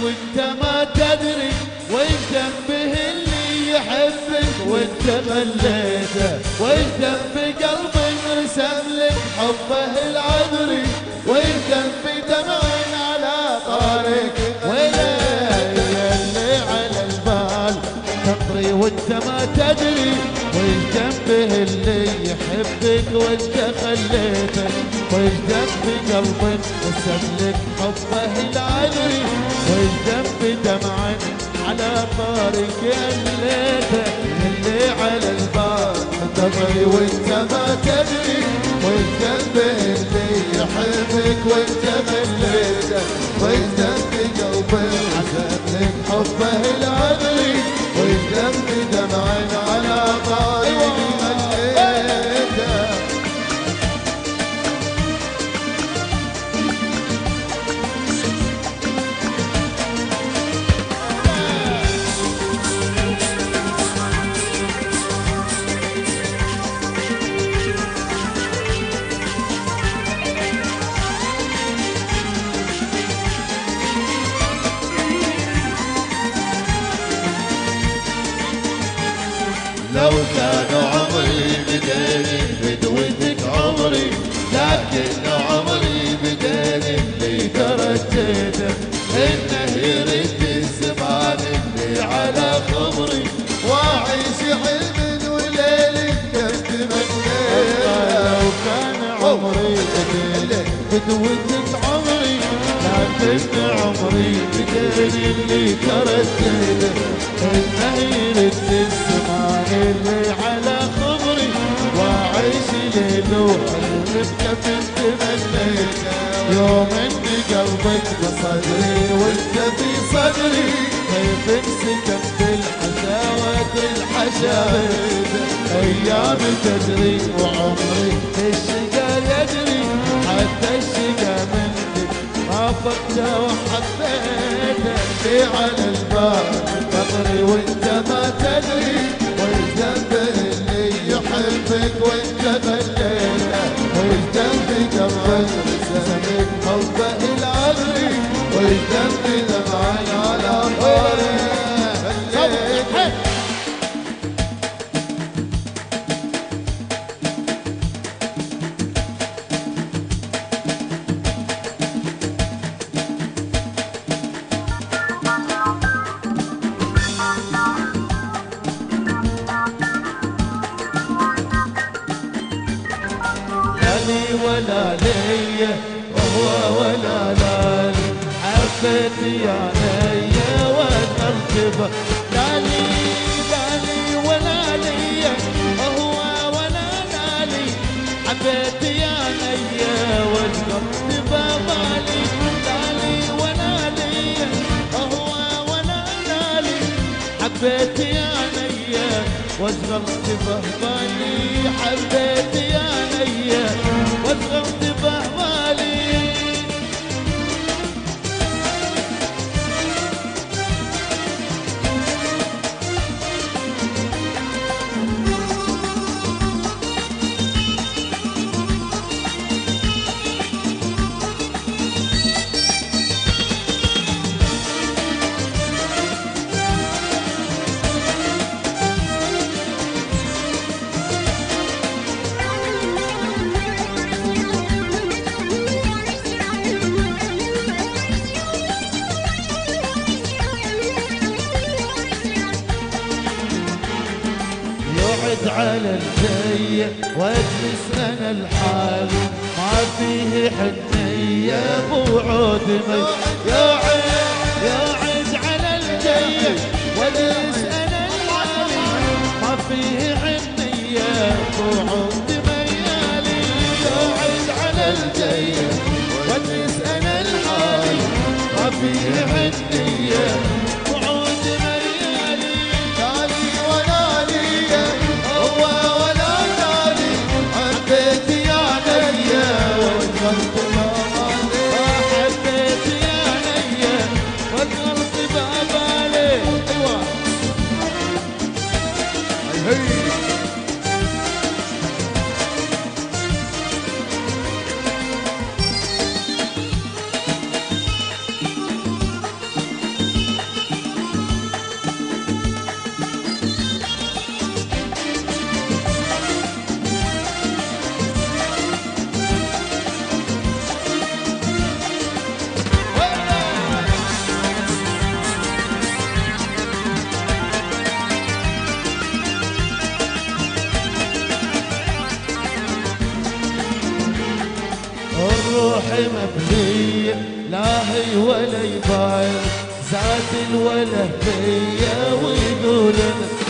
وانت ما تدري وين ذنبه اللي يحبك وانت خليته، وين ذنب قلبي رسم لك حبه العذري، وين ذنب دمع على طارك، اللي على البال تطري وانت ما تدري وين ذنبه اللي يحبك وانت خليته، وين ذنب قلبك رسم لك حبه العذري، وين ذنب دمع على طارك الليته، اللي على البال تطري وانت ما تدري وين ذنبه اللي يحبك وانت خليته، وين ذنب قلبك رسم لك حبه العذري، وين ذنب دمع على طارك خليته. لو كان عمري بديني بدوتك عمري، لكن عمري بديني اللي ترجيته، انه يرد الزمان اللي على خبري، واعيش حلم وليل كيف تمنيته. لو كان عمري بديني بدوتك عمري، لكن عمري بديني اللي ترجيته، انه يرد الزمان اللي على خبري، واعيش ليل وحلم بكف تمنيته، يوم اني قلبك بصدري وانت في صدري، كيف انسكن بالحشاوة الحشاوة، ايام تجري وعمري الشقا يجري، حتى الشقا منك رافقته وحبيته، اللي على الباب تطري وانت ما تدري وين ذنبه اللي يحبك وانت خليته، وين ذنب قلبك رسمك حبه العذري، وين ذنب دمع على طارك خليته. ولا لي وهو ولا لالي، حبيت يا نية والمرتبة، لالي لالي ولا لي وهو ولا لالي، حبيت يا نية والمرتبة بالي، لالي ولا لي وهو ولا لالي، حبيت يا نية واشغلت بهبالي، حبيت يا نية واشغلت بهبالي. على الجية واجلس انا الحالي، ما فيه حنية بوعود مي، يا عز على الجية واجلس انا الحالي، ما فيه حنية بوعود ميالي، يا عز على الجية واجلس انا الحالي، ما فيه حنية بوعود ميالي، لالي ولا لي هو ولا لالي، حبيت يا نية والقلب بابالي، حبيت يا نية والقلب بابالي. ايوه هي ولا يبال، زاد الوله بيا ويقول